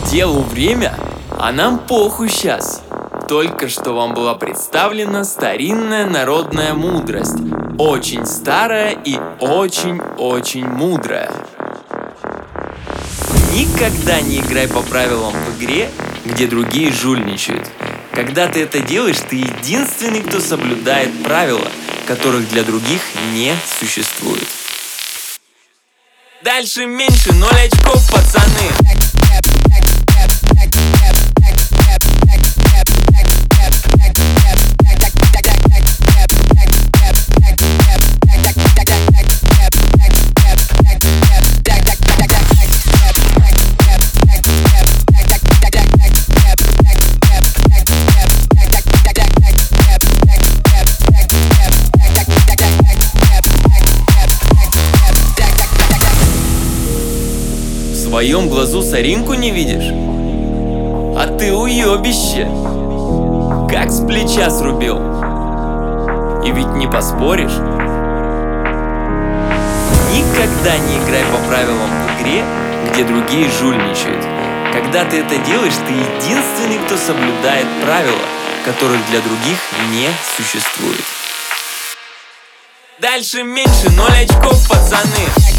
Делу время, а нам похуй сейчас. Только что вам была представлена старинная народная мудрость. Очень старая и очень-очень мудрая. Никогда не играй по правилам в игре, где другие жульничают. Когда ты это делаешь, ты единственный, кто соблюдает правила, которых для других не существует. Дальше меньше 0 очков, пацаны. В своем глазу соринку не видишь? А ты уебище! Как с плеча срубил? И ведь не поспоришь. Никогда не играй по правилам в игре, где другие жульничают. Когда ты это делаешь, ты единственный, кто соблюдает правила, которых для других не существует. Дальше меньше 0 очков, пацаны.